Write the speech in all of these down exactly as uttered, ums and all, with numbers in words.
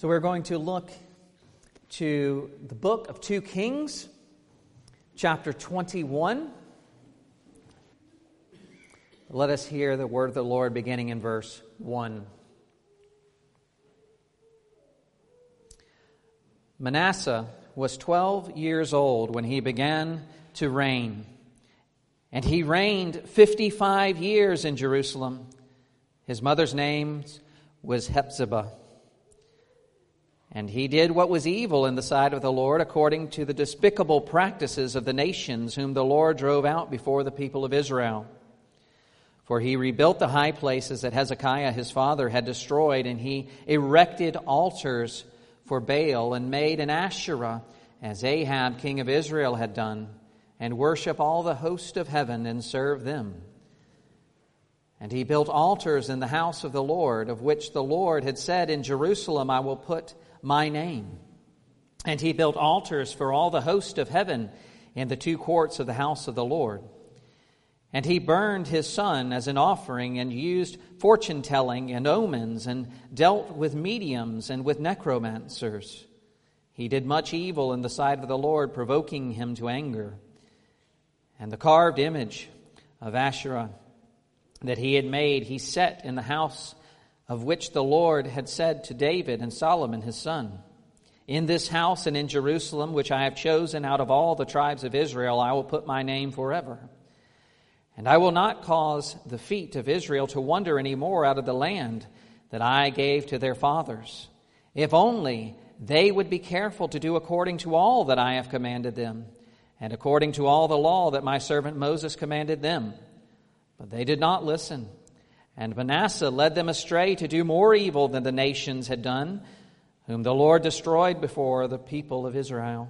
So we're going to look to the book of Second Kings, chapter twenty-one. Let us hear the word of the Lord beginning in verse one. Manasseh was twelve years old when he began to reign, and he reigned fifty-five years in Jerusalem. His mother's name was Hephzibah. And he did what was evil in the sight of the Lord, according to the despicable practices of the nations whom the Lord drove out before the people of Israel. For he rebuilt the high places that Hezekiah his father had destroyed, and he erected altars for Baal, and made an Asherah, as Ahab king of Israel had done, and worship all the host of heaven and serve them. And he built altars in the house of the Lord, of which the Lord had said, in Jerusalem I will put my name. And he built altars for all the host of heaven in the two courts of the house of the Lord. And he burned his son as an offering, and used fortune-telling and omens, and dealt with mediums and with necromancers. He did much evil in the sight of the Lord, provoking him to anger. And the carved image of Asherah that he had made, he set in the house of which the Lord had said to David and Solomon his son, in this house and in Jerusalem, which I have chosen out of all the tribes of Israel, I will put my name forever. And I will not cause the feet of Israel to wander any more out of the land that I gave to their fathers, if only they would be careful to do according to all that I have commanded them, and according to all the law that my servant Moses commanded them. But they did not listen. And Manasseh led them astray to do more evil than the nations had done, whom the Lord destroyed before the people of Israel.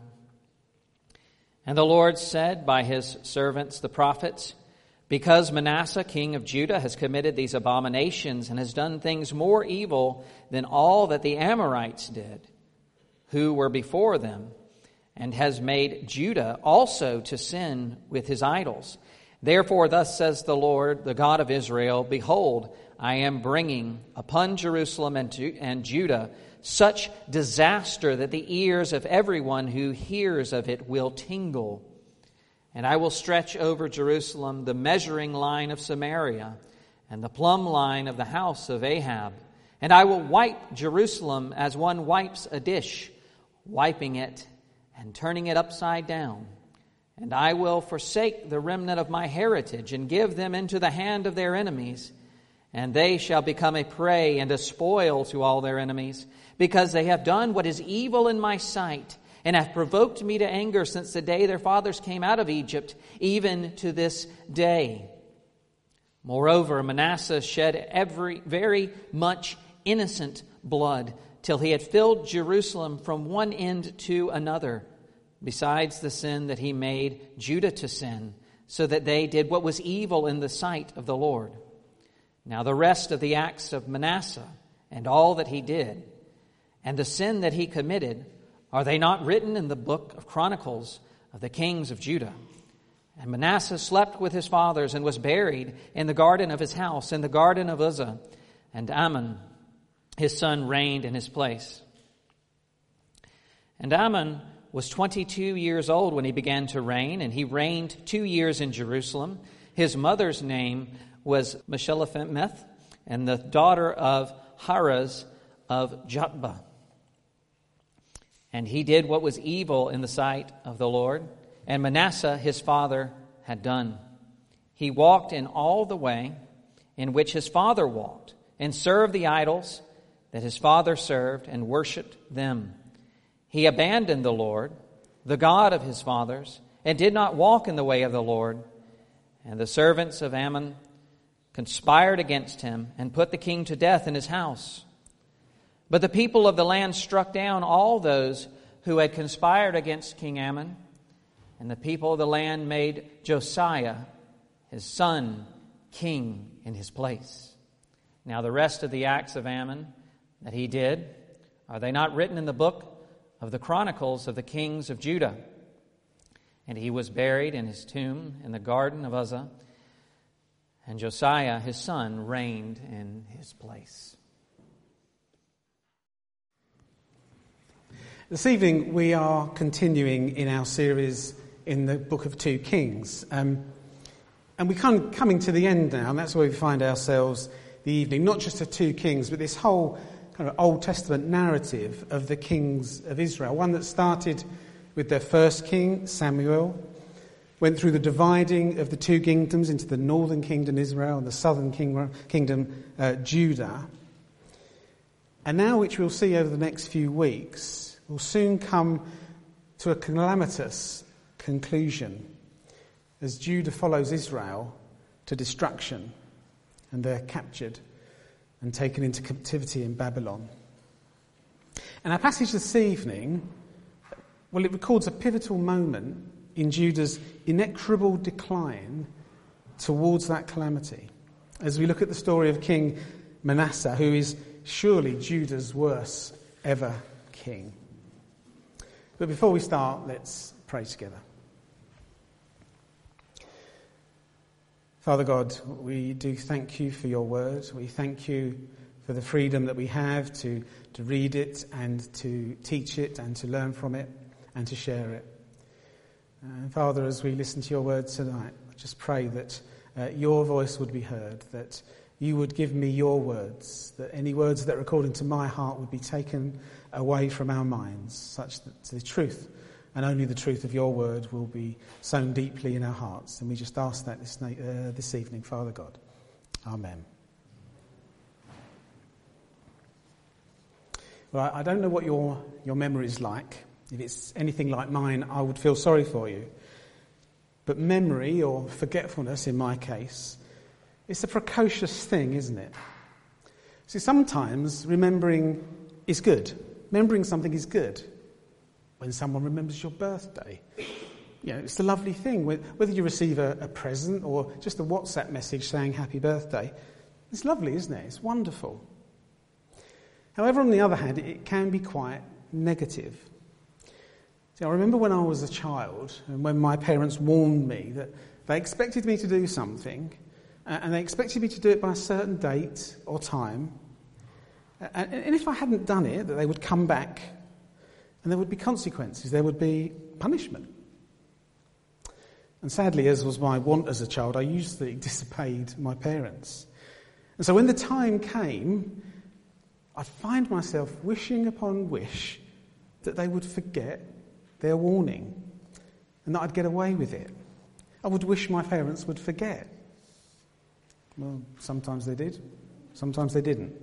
And the Lord said by his servants the prophets, because Manasseh king of Judah has committed these abominations and has done things more evil than all that the Amorites did, who were before them, and has made Judah also to sin with his idols. Therefore, thus says the Lord, the God of Israel, behold, I am bringing upon Jerusalem and, Ju- and Judah such disaster that the ears of everyone who hears of it will tingle. And I will stretch over Jerusalem the measuring line of Samaria and the plumb line of the house of Ahab. And I will wipe Jerusalem as one wipes a dish, wiping it and turning it upside down. And I will forsake the remnant of my heritage and give them into the hand of their enemies. And they shall become a prey and a spoil to all their enemies, because they have done what is evil in my sight, and have provoked me to anger since the day their fathers came out of Egypt, even to this day. Moreover, Manasseh shed every very much innocent blood, till he had filled Jerusalem from one end to another, besides the sin that he made Judah to sin, so that they did what was evil in the sight of the Lord. Now the rest of the acts of Manasseh, and all that he did, and the sin that he committed, are they not written in the book of Chronicles of the kings of Judah? And Manasseh slept with his fathers, and was buried in the garden of his house, in the garden of Uzzah, and Amon his son reigned in his place. And Amon was twenty-two years old when he began to reign, and he reigned two years in Jerusalem. His mother's name was Meshillemoth, and the daughter of Haraz of Jotbah. And he did what was evil in the sight of the Lord, and Manasseh his father had done. He walked in all the way in which his father walked, and served the idols that his father served, and worshipped them. He abandoned the Lord, the God of his fathers, and did not walk in the way of the Lord. And the servants of Ammon conspired against him, and put the king to death in his house. But the people of the land struck down all those who had conspired against King Ammon, and the people of the land made Josiah, his son, king in his place. Now the rest of the acts of Ammon that he did, are they not written in the book of the Chronicles of the kings of Judah? And he was buried in his tomb in the garden of Uzzah, and Josiah his son reigned in his place. This evening we are continuing in our series in the book of two Kings. Um, and we're kind of coming to the end now, and that's where we find ourselves the evening. Not just of two Kings, but this whole kind of Old Testament narrative of the kings of Israel. One that started with their first king, Samuel, went through the dividing of the two kingdoms into the northern kingdom, Israel, and the southern king, kingdom, uh, Judah. And now, which we'll see over the next few weeks, will soon come to a calamitous conclusion as Judah follows Israel to destruction, and they're captured and taken into captivity in Babylon. And our passage this evening, well, it records a pivotal moment in Judah's inexorable decline towards that calamity, as we look at the story of King Manasseh, who is surely Judah's worst ever king. But before we start, let's pray together. Father God, we do thank you for your word. We thank you for the freedom that we have to, to read it and to teach it and to learn from it and to share it. And Father, as we listen to your word tonight, I just pray that uh, your voice would be heard, that you would give me your words, that any words that are according to my heart would be taken away from our minds, such that the truth and only the truth of your word will be sown deeply in our hearts. And we just ask that this, uh, this evening, Father God. Amen. Well, I don't know what your, your memory is like. If it's anything like mine, I would feel sorry for you. But memory, or forgetfulness in my case, it's a precocious thing, isn't it? See, sometimes remembering is good. Remembering something is good. When someone remembers your birthday, you know, it's a lovely thing. Whether you receive a, a present or just a WhatsApp message saying happy birthday, it's lovely, isn't it? It's wonderful. However, on the other hand, it can be quite negative. See, I remember when I was a child and when my parents warned me that they expected me to do something, and they expected me to do it by a certain date or time. And if I hadn't done it, that they would come back and there would be consequences. There would be punishment. And sadly, as was my wont as a child, I usually disobeyed my parents. And so when the time came, I'd find myself wishing upon wish that they would forget their warning and that I'd get away with it. I would wish my parents would forget. Well, sometimes they did, sometimes they didn't.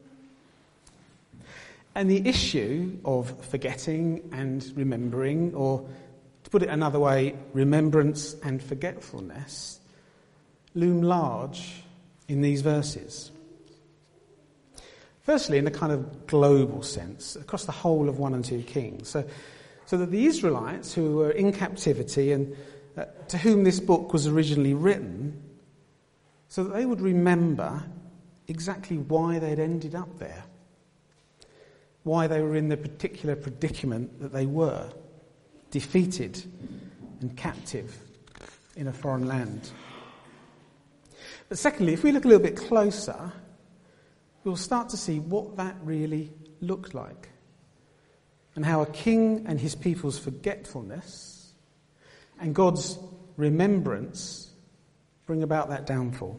And the issue of forgetting and remembering, or to put it another way, remembrance and forgetfulness, loom large in these verses. Firstly, in a kind of global sense, across the whole of one and two Kings. So, so that the Israelites who were in captivity and uh, to whom this book was originally written, so that they would remember exactly why they'd ended up there, why they were in the particular predicament that they were, defeated and captive in a foreign land. But secondly, if we look a little bit closer, we'll start to see what that really looked like, and how a king and his people's forgetfulness and God's remembrance bring about that downfall.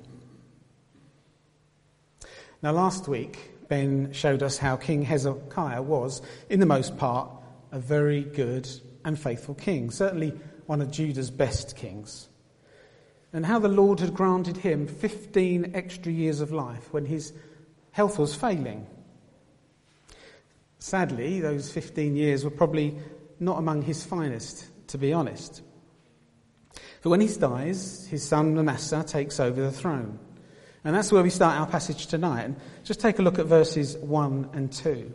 Now, last week, Ben showed us how King Hezekiah was, in the most part, a very good and faithful king, certainly one of Judah's best kings, and how the Lord had granted him fifteen extra years of life when his health was failing. Sadly, those fifteen years were probably not among his finest, to be honest. But when he dies, his son Manasseh takes over the throne. And that's where we start our passage tonight. And just take a look at verses one and two.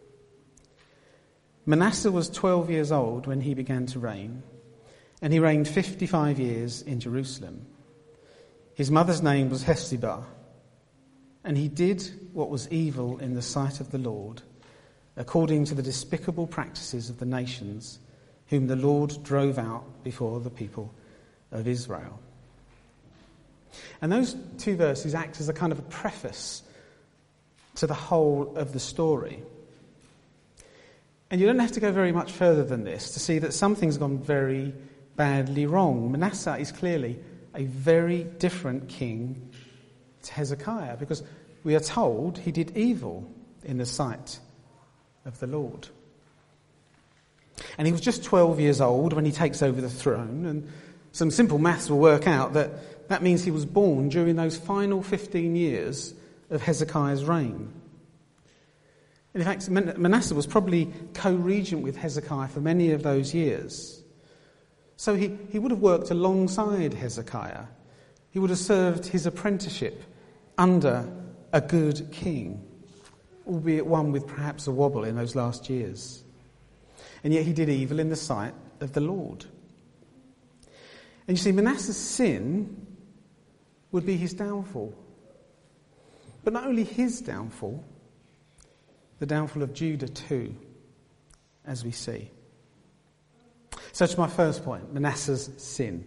Manasseh was twelve years old when he began to reign, and he reigned fifty-five years in Jerusalem. His mother's name was Hephzibah, and he did what was evil in the sight of the Lord, according to the despicable practices of the nations, whom the Lord drove out before the people of Israel. And those two verses act as a kind of a preface to the whole of the story. And you don't have to go very much further than this to see that something's gone very badly wrong. Manasseh is clearly a very different king to Hezekiah, because we are told he did evil in the sight of the Lord. And he was just twelve years old when he takes over the throne, and some simple maths will work out that that means he was born during those final fifteen years of Hezekiah's reign. And in fact, Manasseh was probably co-regent with Hezekiah for many of those years. So he, he would have worked alongside Hezekiah. He would have served his apprenticeship under a good king, albeit one with perhaps a wobble in those last years. And yet he did evil in the sight of the Lord. And you see, Manasseh's sin would be his downfall. But not only his downfall, the downfall of Judah too, as we see. So to my first point, Manasseh's sin.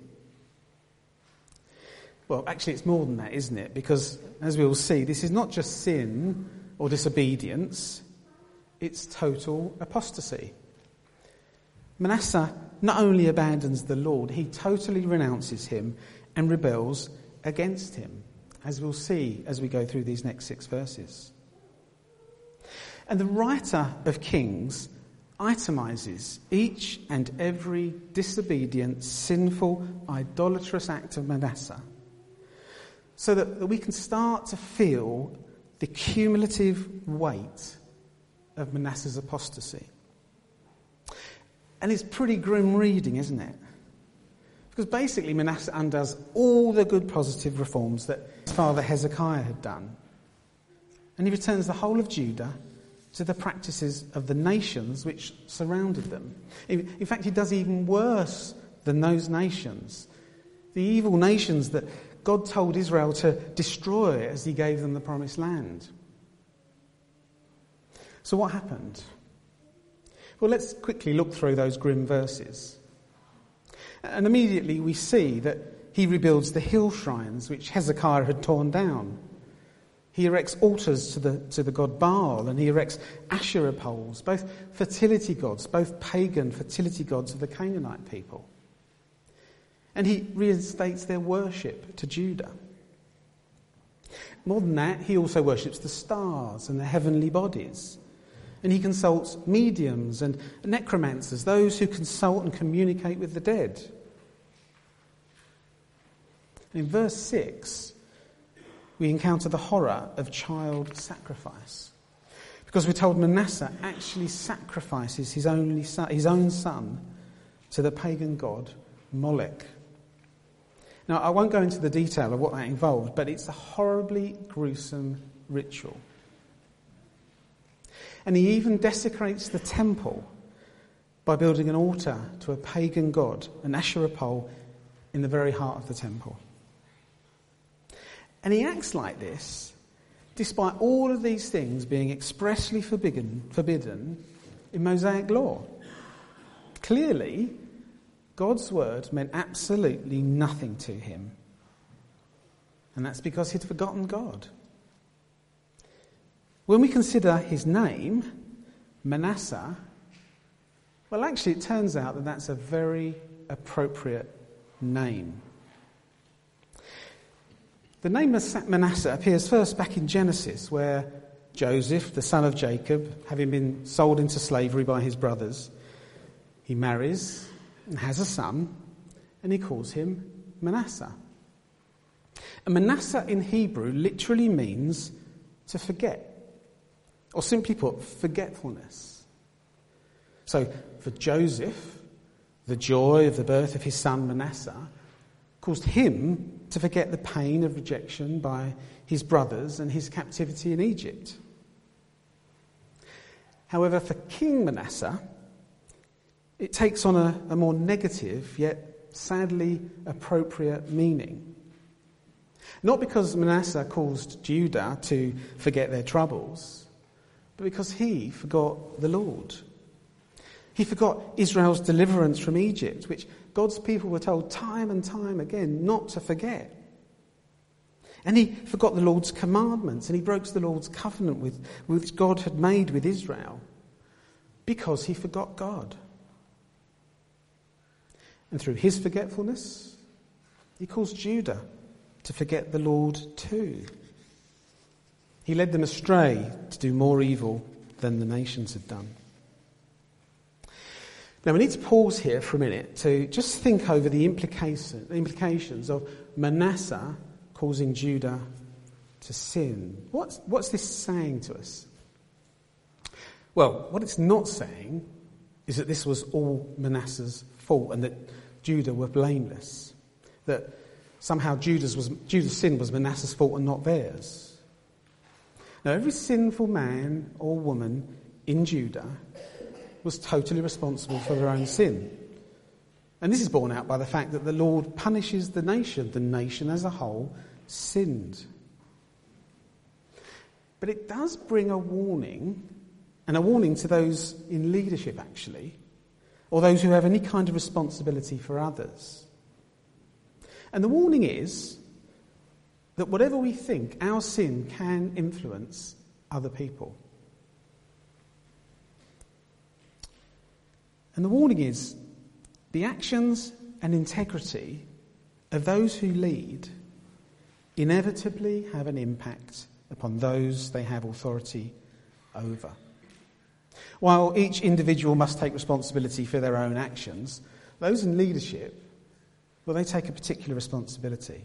Well, actually it's more than that, isn't it? Because, as we will see, this is not just sin or disobedience, it's total apostasy. Manasseh not only abandons the Lord, he totally renounces him and rebels against him, as we'll see as we go through these next six verses. And the writer of Kings itemizes each and every disobedient, sinful, idolatrous act of Manasseh, so that, that we can start to feel the cumulative weight of Manasseh's apostasy. And it's pretty grim reading, isn't it? Because basically Manasseh undoes all the good positive reforms that his father Hezekiah had done. And he returns the whole of Judah to the practices of the nations which surrounded them. In, in fact, he does even worse than those nations. The evil nations that God told Israel to destroy as he gave them the promised land. So what happened? Well, let's quickly look through those grim verses. And immediately we see that he rebuilds the hill shrines which Hezekiah had torn down. He erects altars to the, to the god Baal, and he erects Asherah poles, both fertility gods, both pagan fertility gods of the Canaanite people. And he reinstates their worship to Judah. More than that, he also worships the stars and the heavenly bodies. And he consults mediums and necromancers, those who consult and communicate with the dead. In verse six, we encounter the horror of child sacrifice. Because we're told Manasseh actually sacrifices his only son, his own son to the pagan god Molech. Now, I won't go into the detail of what that involved, but it's a horribly gruesome ritual. And he even desecrates the temple by building an altar to a pagan god, an Asherah pole, in the very heart of the temple. And he acts like this despite all of these things being expressly forbidden, forbidden in Mosaic law. Clearly, God's word meant absolutely nothing to him. And that's because he'd forgotten God. When we consider his name, Manasseh, well, actually it turns out that that's a very appropriate name. The name Manasseh appears first back in Genesis, where Joseph, the son of Jacob, having been sold into slavery by his brothers, he marries and has a son, and he calls him Manasseh. And Manasseh in Hebrew literally means to forget, or simply put, forgetfulness. So for Joseph, the joy of the birth of his son Manasseh caused him to forget the pain of rejection by his brothers and his captivity in Egypt. However, for King Manasseh, it takes on a, a more negative, yet sadly appropriate meaning. Not because Manasseh caused Judah to forget their troubles, but because he forgot the Lord. He forgot Israel's deliverance from Egypt, which God's people were told time and time again not to forget. And he forgot the Lord's commandments, and he broke the Lord's covenant with, which God had made with Israel. because he forgot God. And through his forgetfulness, he calls Judah to forget the Lord too. He led them astray to do more evil than the nations had done. Now we need to pause here for a minute to just think over the implication, implications of Manasseh causing Judah to sin. What's, what's this saying to us? Well, what it's not saying is that this was all Manasseh's fault and that Judah were blameless. That somehow Judah's, was, Judah's sin was Manasseh's fault and not theirs. Now, every sinful man or woman in Judah was totally responsible for their own sin. And this is borne out by the fact that the Lord punishes the nation. The nation as a whole sinned. But it does bring a warning, and a warning to those in leadership actually, or those who have any kind of responsibility for others. And the warning is that whatever we think, our sin can influence other people. And the warning is the actions and integrity of those who lead inevitably have an impact upon those they have authority over. While each individual must take responsibility for their own actions, those in leadership, well, they take a particular responsibility.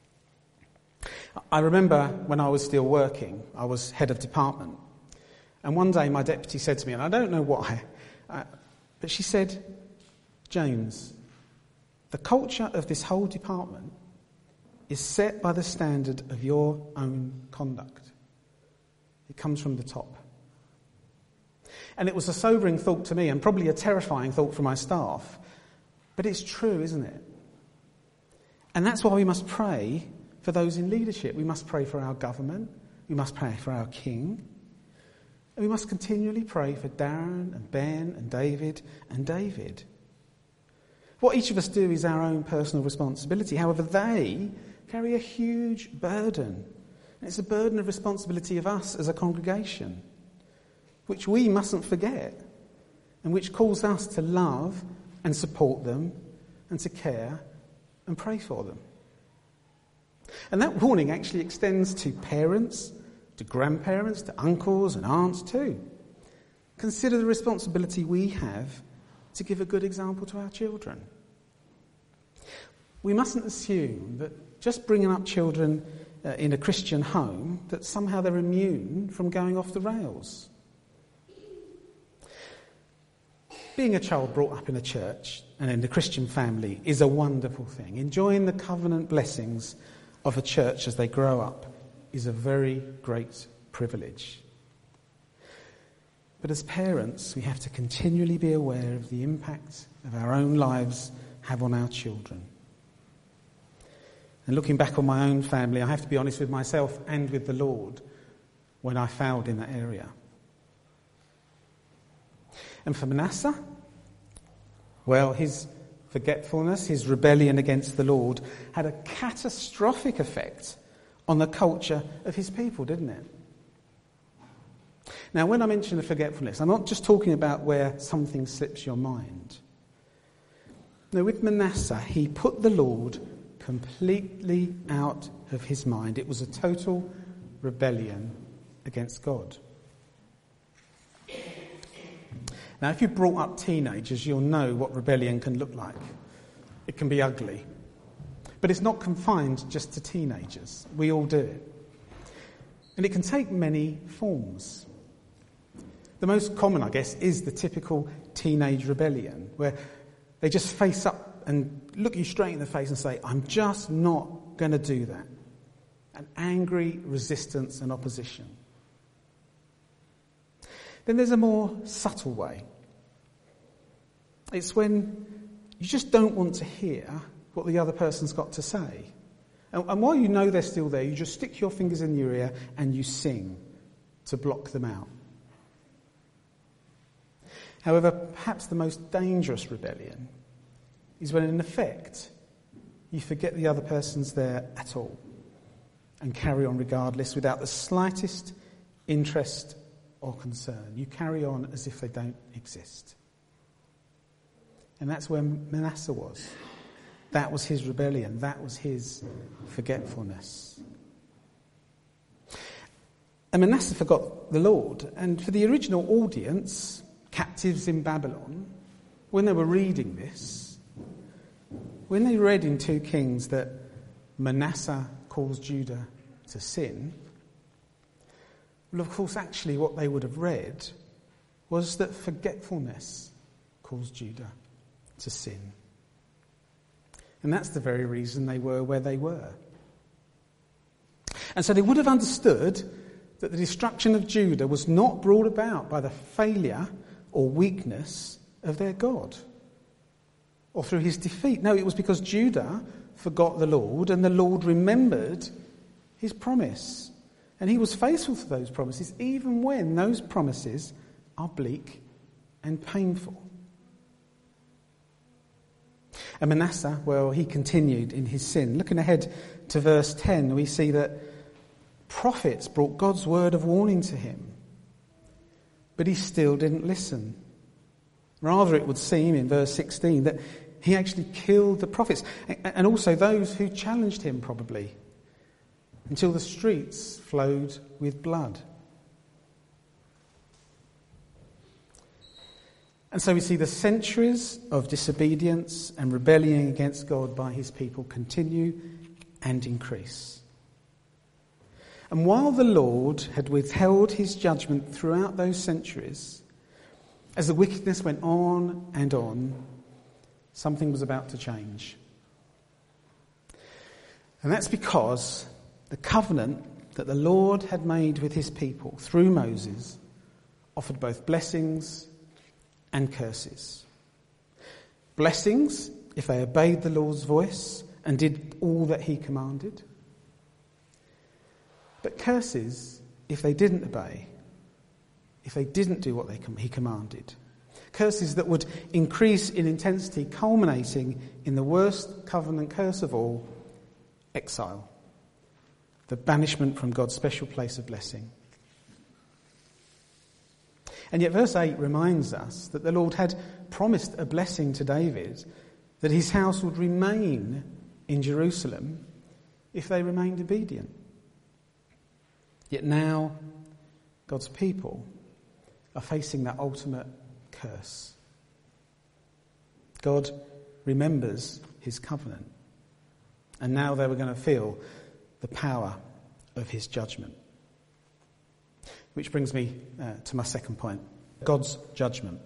I remember when I was still working, I was head of department, and one day my deputy said to me, and I don't know why, uh, but she said, "James, the culture of this whole department is set by the standard of your own conduct. It comes from the top." And it was a sobering thought to me, and probably a terrifying thought for my staff. But it's true, isn't it? And that's why we must pray for those in leadership. We must pray for our government. We must pray for our king. And we must continually pray for Darren and Ben and David and David. What each of us do is our own personal responsibility. However, they carry a huge burden. And it's a burden of responsibility of us as a congregation, which we mustn't forget, and which calls us to love and support them and to care and pray for them. And that warning actually extends to parents, to grandparents, to uncles and aunts too. Consider the responsibility we have to give a good example to our children. We mustn't assume that just bringing up children uh, in a Christian home, that somehow they're immune from going off the rails. Being a child brought up in a church and in a Christian family is a wonderful thing. Enjoying the covenant blessings of a church as they grow up is a very great privilege. But as parents, we have to continually be aware of the impact of our own lives have on our children. And looking back on my own family, I have to be honest with myself and with the Lord when I failed in that area. And for Manasseh, well, his forgetfulness, his rebellion against the Lord had a catastrophic effect on the culture of his people, didn't it? Now, when I mention the forgetfulness, I'm not just talking about where something slips your mind. No, with Manasseh, he put the Lord completely out of his mind. It was a total rebellion against God. Now, if you brought up teenagers, you'll know what rebellion can look like. It can be ugly. But it's not confined just to teenagers. We all do it. And it can take many forms. The most common, I guess, is the typical teenage rebellion, where they just face up and look you straight in the face and say, "I'm just not going to do that." An angry resistance and opposition. Then there's a more subtle way. It's when you just don't want to hear what the other person's got to say. And, and while you know they're still there, you just stick your fingers in your ear and you sing to block them out. However, perhaps the most dangerous rebellion is when, in effect, you forget the other person's there at all and carry on regardless without the slightest interest or concern. You carry on as if they don't exist. And that's where Manasseh was. That was his rebellion. That was his forgetfulness. And Manasseh forgot the Lord. And for the original audience, captives in Babylon, when they were reading this, when they read in two Kings that Manasseh caused Judah to sin, well, of course, actually what they would have read was that forgetfulness caused Judah to sin. And that's the very reason they were where they were. And so they would have understood that the destruction of Judah was not brought about by the failure or weakness of their God or through his defeat. No, it was because Judah forgot the Lord and the Lord remembered his promise. And he was faithful to those promises even when those promises are bleak and painful. And Manasseh, well, he continued in his sin. Looking ahead to verse ten, we see that prophets brought God's word of warning to him, but he still didn't listen. Rather, it would seem in verse sixteen that he actually killed the prophets and also those who challenged him, probably, until the streets flowed with blood. And so we see the centuries of disobedience and rebellion against God by his people continue and increase. And while the Lord had withheld his judgment throughout those centuries, as the wickedness went on and on, something was about to change. And that's because the covenant that the Lord had made with his people through Moses offered both blessings and curses. Blessings if they obeyed the Lord's voice and did all that he commanded. But curses if they didn't obey, if they didn't do what they com- he commanded. Curses that would increase in intensity, culminating in the worst covenant curse of all, exile. The banishment from God's special place of blessing. And yet verse eight reminds us that the Lord had promised a blessing to David, that his house would remain in Jerusalem if they remained obedient. Yet now God's people are facing that ultimate curse. God remembers his covenant, and now they were going to feel the power of his judgment. Which brings me uh, to my second point, God's judgment.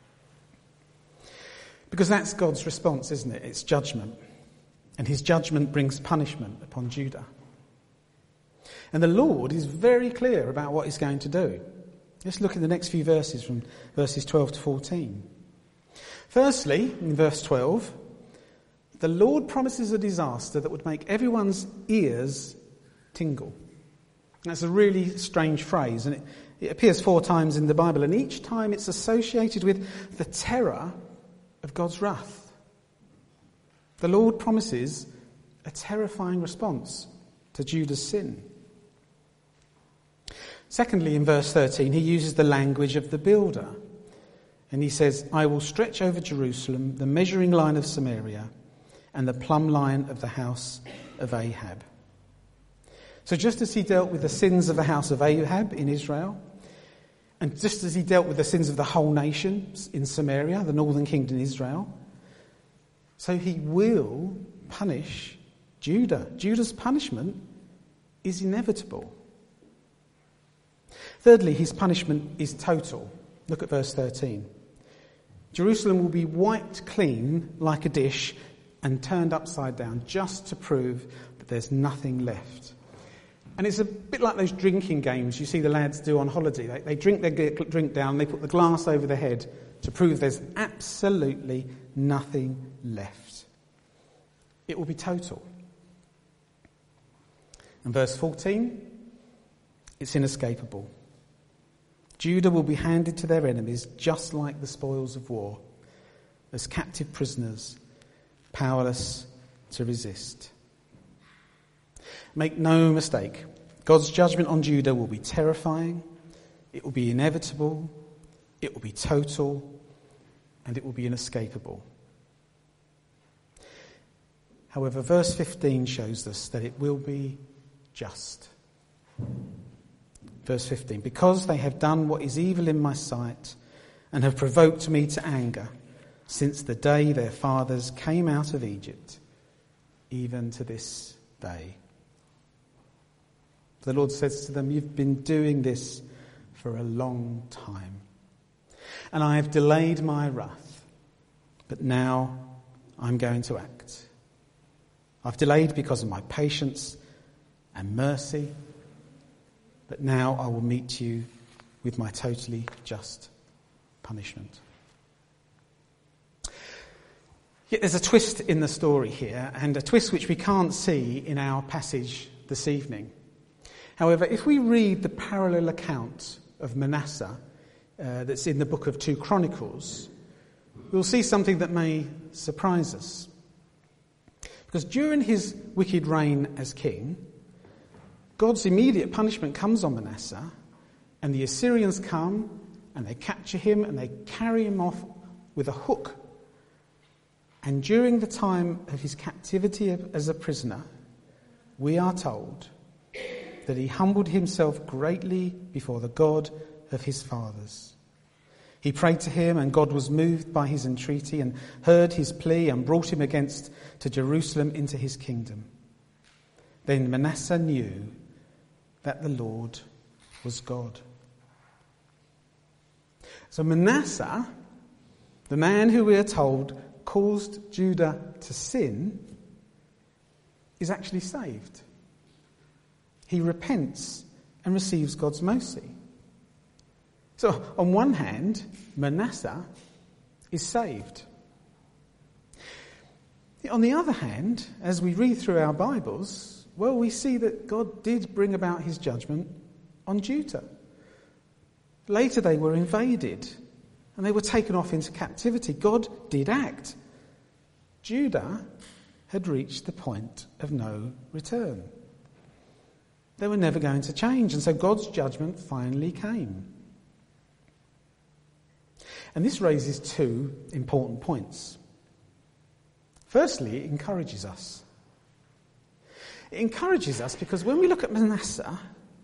Because that's God's response, isn't it? It's judgment. And his judgment brings punishment upon Judah. And the Lord is very clear about what he's going to do. Let's look at the next few verses from verses twelve to fourteen. Firstly, in verse twelve, the Lord promises a disaster that would make everyone's ears tingle. That's a really strange phrase, and it, it appears four times in the Bible, and each time it's associated with the terror of God's wrath. The Lord promises a terrifying response to Judah's sin. Secondly, in verse thirteen, he uses the language of the builder, and he says, I will stretch over Jerusalem the measuring line of Samaria and the plumb line of the house of Ahab. So just as he dealt with the sins of the house of Ahab in Israel, and just as he dealt with the sins of the whole nation in Samaria, the northern kingdom Israel, so he will punish Judah. Judah's punishment is inevitable. Thirdly, his punishment is total. Look at verse thirteen. Jerusalem will be wiped clean like a dish and turned upside down just to prove that there's nothing left. And it's a bit like those drinking games you see the lads do on holiday. They, they drink their drink down, they put the glass over their head to prove there's absolutely nothing left. It will be total. And verse fourteen, it's inescapable. Judah will be handed to their enemies just like the spoils of war, as captive prisoners, powerless to resist. Make no mistake, God's judgment on Judah will be terrifying, It will be inevitable, it will be total, and it will be inescapable. However, verse fifteen shows us that it will be just. Verse fifteen, because they have done what is evil in my sight and have provoked me to anger since the day their fathers came out of Egypt, even to this day. The Lord says to them, you've been doing this for a long time, and I have delayed my wrath, but now I'm going to act. I've delayed because of my patience and mercy, but now I will meet you with my totally just punishment. Yet there's a twist in the story here, and a twist which we can't see in our passage this evening. However, if we read the parallel account of Manasseh uh, that's in the book of two Chronicles, we'll see something that may surprise us. Because during his wicked reign as king, God's immediate punishment comes on Manasseh, and the Assyrians come and they capture him and they carry him off with a hook. And during the time of his captivity as a prisoner, we are told that he humbled himself greatly before the God of his fathers. He prayed to him, and God was moved by his entreaty and heard his plea and brought him against to Jerusalem into his kingdom. Then Manasseh knew that the Lord was God. So Manasseh, the man who we are told caused Judah to sin, is actually saved. He repents and receives God's mercy. So, on one hand, Manasseh is saved. On the other hand, as we read through our Bibles, well, we see that God did bring about his judgment on Judah. Later they were invaded and they were taken off into captivity. God did act. Judah had reached the point of no return. They were never going to change, and so God's judgment finally came. And this raises two important points. Firstly, it encourages us. It encourages us because when we look at Manasseh,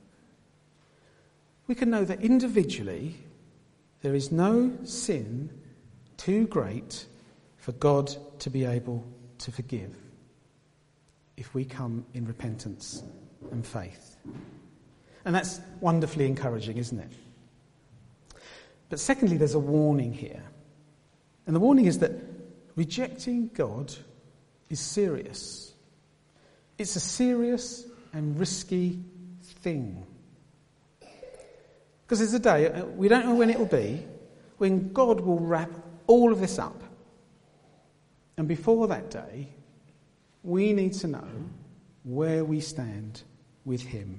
we can know that individually there is no sin too great for God to be able to forgive if we come in repentance and faith. And that's wonderfully encouraging, isn't it? But secondly, there's a warning here. And the warning is that rejecting God is serious. It's a serious and risky thing. Because there's a day, we don't know when it will be, when God will wrap all of this up. And before that day, we need to know where we stand with him.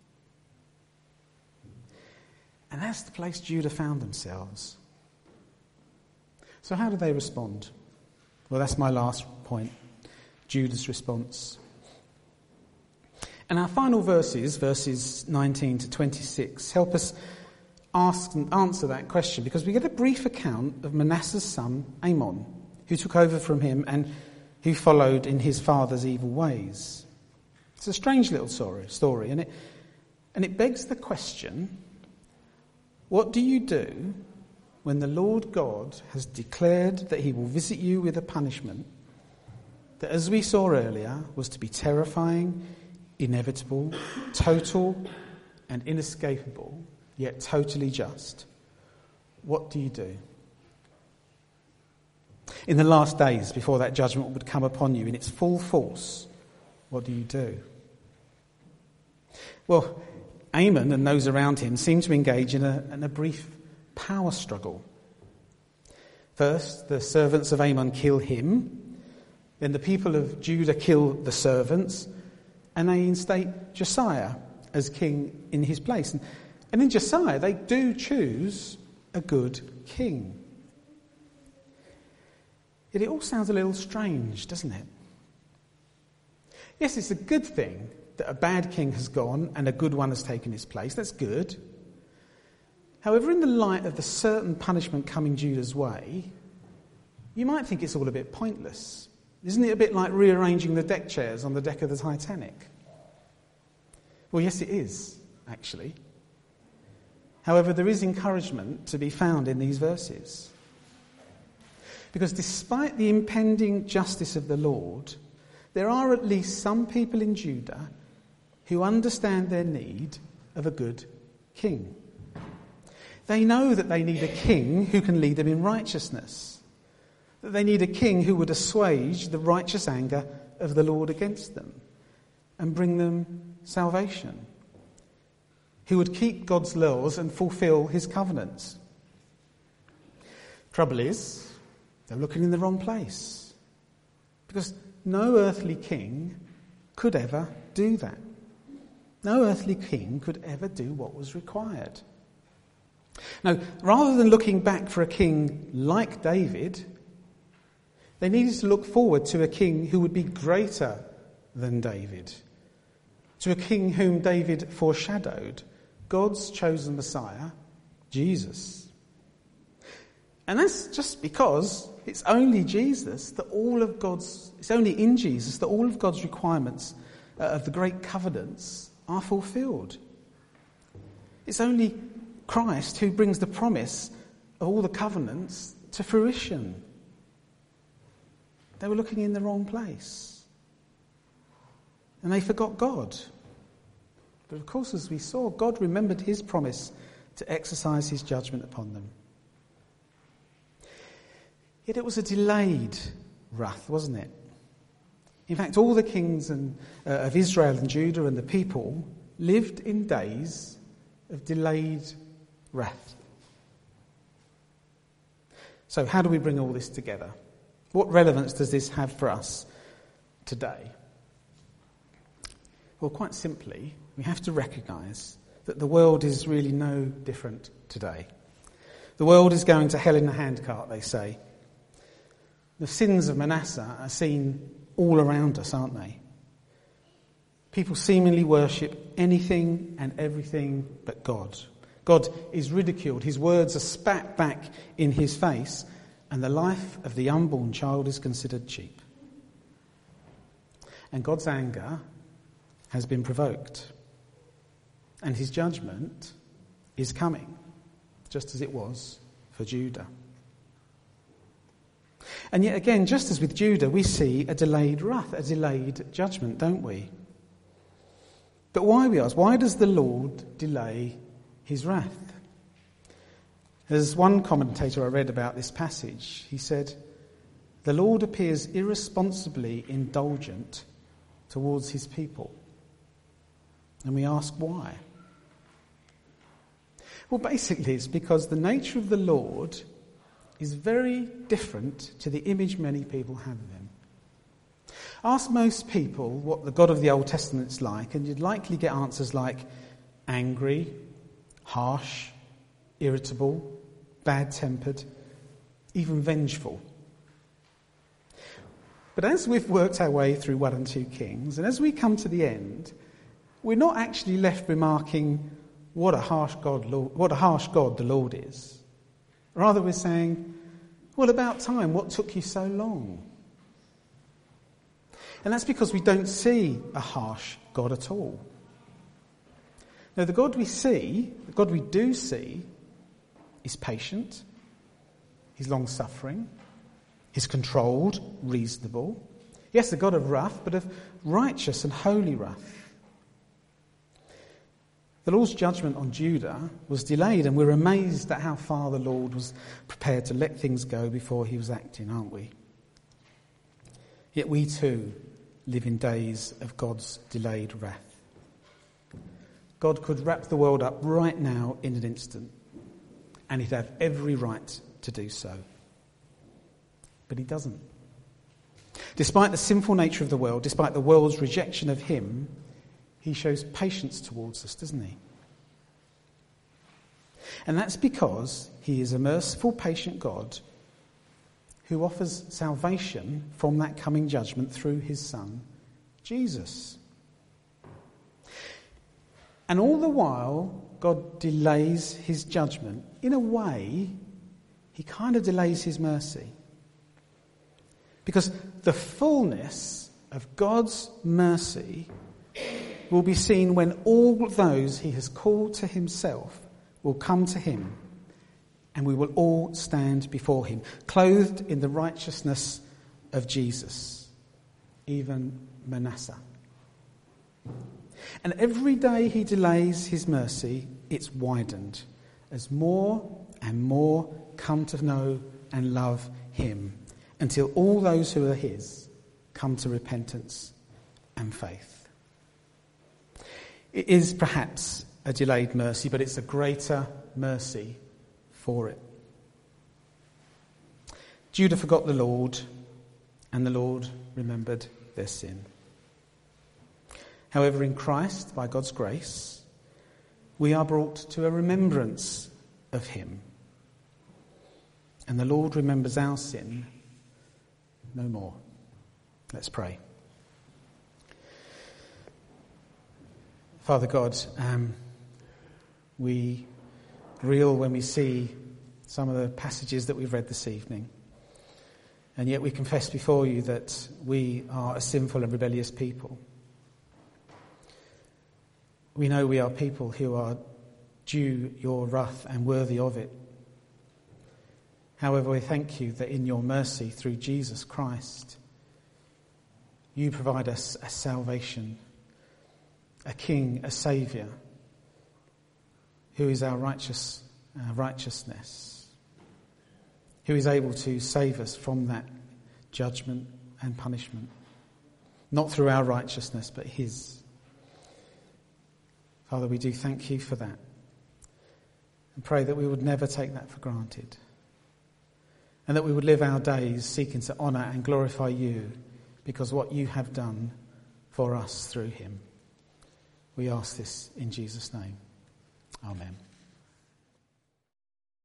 And that's the place Judah found themselves. So how do they respond? Well, that's my last point, Judah's response. And our final verses, verses nineteen to twenty-six, help us ask and answer that question, because we get a brief account of Manasseh's son, Amon, who took over from him and who followed in his father's evil ways. It's a strange little story, story and it, and it begs the question, what do you do when the Lord God has declared that he will visit you with a punishment that, as we saw earlier, was to be terrifying, inevitable, total and inescapable, yet totally just? What do you do? In the last days, before that judgment would come upon you in its full force, what do you do? Well, Amon and those around him seem to engage in a, in a brief power struggle. First, the servants of Amon kill him. Then the people of Judah kill the servants. And they instate Josiah as king in his place. And, and in Josiah, they do choose a good king. Yet it all sounds a little strange, doesn't it? Yes, it's a good thing that a bad king has gone and a good one has taken his place. That's good. However, in the light of the certain punishment coming Judah's way, you might think it's all a bit pointless. Isn't it a bit like rearranging the deck chairs on the deck of the Titanic? Well, yes, it is, actually. However, there is encouragement to be found in these verses. Because despite the impending justice of the Lord, there are at least some people in Judah who understand their need of a good king. They know that they need a king who can lead them in righteousness, that they need a king who would assuage the righteous anger of the Lord against them and bring them salvation, who would keep God's laws and fulfill his covenants. Trouble is, they're looking in the wrong place, because no earthly king could ever do that. No earthly king could ever do what was required. Now, rather than looking back for a king like David, they needed to look forward to a king who would be greater than David, to a king whom David foreshadowed, God's chosen Messiah, Jesus. And that's just because it's only Jesus that all of God's, it's only in Jesus that all of God's requirements uh, of the great covenants are fulfilled. It's only Christ who brings the promise of all the covenants to fruition. They were looking in the wrong place. And they forgot God. But of course, as we saw, God remembered his promise to exercise his judgment upon them. Yet it was a delayed wrath, wasn't it? In fact, all the kings and, uh, of Israel and Judah and the people lived in days of delayed wrath. So how do we bring all this together? What relevance does this have for us today? Well, quite simply, we have to recognise that the world is really no different today. The world is going to hell in a handcart, they say. The sins of Manasseh are seen all around us, aren't they? People seemingly worship anything and everything but God. God is ridiculed, his words are spat back in his face, and the life of the unborn child is considered cheap. And God's anger has been provoked, and his judgment is coming, just as it was for Judah. And yet again, just as with Judah, we see a delayed wrath, a delayed judgment, don't we? But why, we ask, why does the Lord delay his wrath? As one commentator I read about this passage, he said, "The Lord appears irresponsibly indulgent towards his people." And we ask why? Well, basically it's because the nature of the Lord is very different to the image many people have of him. Ask most people what the God of the Old Testament's like, and you'd likely get answers like angry, harsh, irritable, bad-tempered, even vengeful. But as we've worked our way through one and two Kings, and as we come to the end, we're not actually left remarking what a harsh God, what a harsh God the Lord is. Rather, we're saying, well, about time, what took you so long? And that's because we don't see a harsh God at all. Now, the God we see, the God we do see, is patient, he's long-suffering, he's controlled, reasonable. Yes, the God of wrath, but of righteous and holy wrath. The Lord's judgment on Judah was delayed, and we're amazed at how far the Lord was prepared to let things go before he was acting, aren't we? Yet we too live in days of God's delayed wrath. God could wrap the world up right now in an instant, and he'd have every right to do so. But he doesn't. Despite the sinful nature of the world, despite the world's rejection of him, he shows patience towards us, doesn't he? And that's because he is a merciful, patient God who offers salvation from that coming judgment through his Son, Jesus. And all the while, God delays his judgment. In a way, he kind of delays his mercy. Because the fullness of God's mercy will be seen when all those he has called to himself will come to him, and we will all stand before him, clothed in the righteousness of Jesus, even Manasseh. And every day he delays his mercy, it's widened as more and more come to know and love him, until all those who are his come to repentance and faith. It is perhaps a delayed mercy, but it's a greater mercy for it. Judah forgot the Lord, and the Lord remembered their sin. However, in Christ, by God's grace, we are brought to a remembrance of him. And the Lord remembers our sin no more. Let's pray. Father God, um, we reel when we see some of the passages that we've read this evening. And yet we confess before you that we are a sinful and rebellious people. We know we are people who are due your wrath and worthy of it. However, we thank you that in your mercy through Jesus Christ, you provide us a salvation, a king, a saviour, who is our righteous our righteousness, who is able to save us from that judgment and punishment, not through our righteousness, but his. Father, we do thank you for that, and pray that we would never take that for granted, and that we would live our days seeking to honour and glorify you because what you have done for us through him. We ask this in Jesus' name. Amen.